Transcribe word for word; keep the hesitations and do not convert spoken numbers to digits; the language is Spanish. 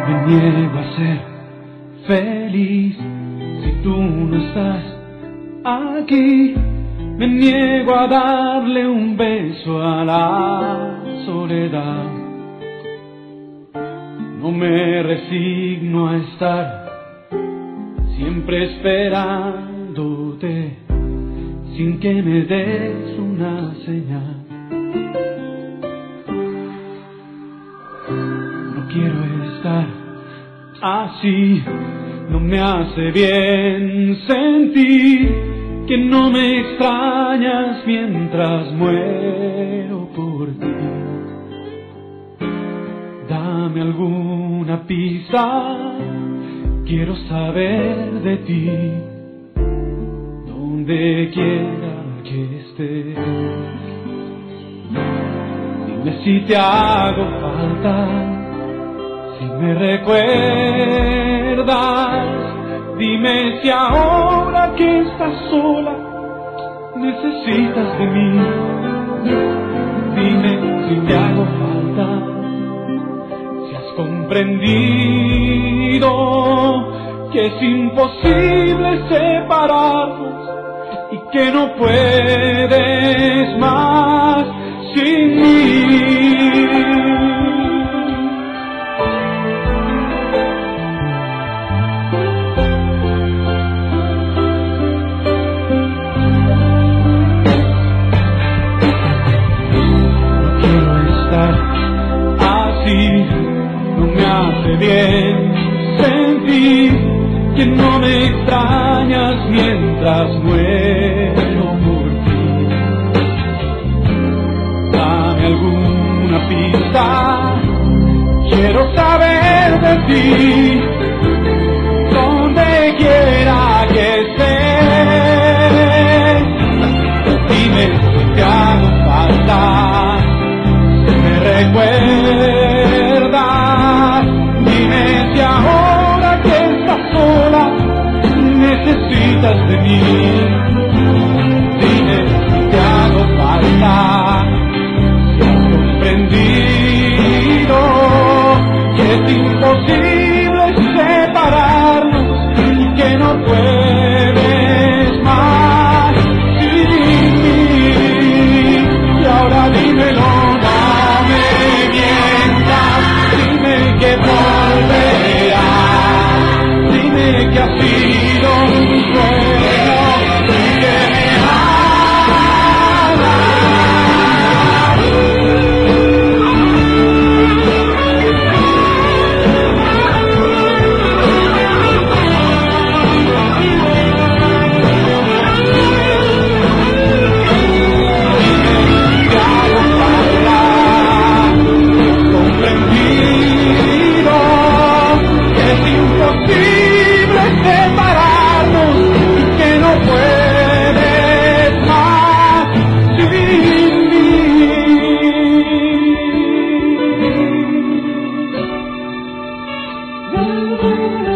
Me niego a ser feliz si tú no estás aquí. Me niego a darle un beso a la soledad. No me resigno a estar siempre esperándote sin que me des una señal. No quiero estar así, no me hace bien sentir que no me extrañas mientras muero por ti. Dame alguna pista, quiero saber de ti, donde quiera que estés. Dime si te hago falta, si me recuerdas. Dime si ahora que estás sola necesitas de mí. Dime si te hago falta, si has comprendido que es imposible separarnos y que no puedes más sin mí. No me hace bien sentir que no me extrañas mientras muero por ti. Dame alguna pista, quiero saber de ti, donde quiera que estés. Dime si te hago falta, si me recuerdas. Dime si ahora que estás sola necesitas de mí. Dime si te hago falta, si has comprendido que es imposible separarnos y que no puedes más sin mí. Y ahora dímelo. Que volverás, dime que ha sido un sueño y que me Thank you.